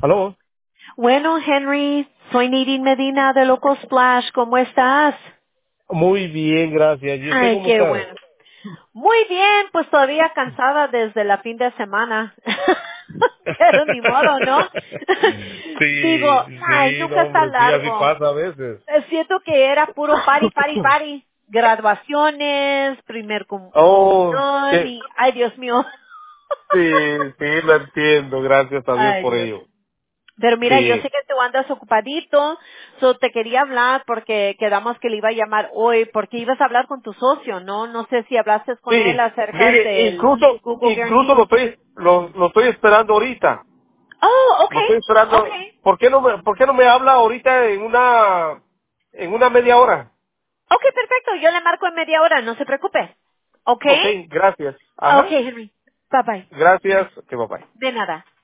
¿Aló? Bueno, Henry, soy Nadine Medina de Loco Splash. ¿Cómo estás? Muy bien, gracias. ¿Y usted Ay, cómo qué está? bueno. Muy bien, pues todavía cansada desde la fin de semana. Pero ni modo, ¿no? Digo, Sí, ay, sí, no, nunca está hombre, sí, así largo. pasa a veces. Siento que era puro party, party, party. Graduaciones, primer Oh, comunión y, ay, Dios mío. sí, sí, lo entiendo. Gracias a Dios Ay, por Dios. ello. Pero mira, yo sé Sí, que tú andas ocupadito, te quería hablar porque quedamos que le iba a llamar hoy, porque ibas a hablar con tu socio, ¿no? No sé si hablaste con él sí. acerca Mire, del Google incluso Guarantee. lo estoy esperando ahorita. Oh, Lo okay, estoy esperando. okay, ¿Por qué no me habla ahorita en una media hora? okay, perfecto, yo le marco en media hora, no se preocupe. Ok, Okay, gracias. Ajá. okay, Henry, bye bye. Gracias. Que bye bye. De nada.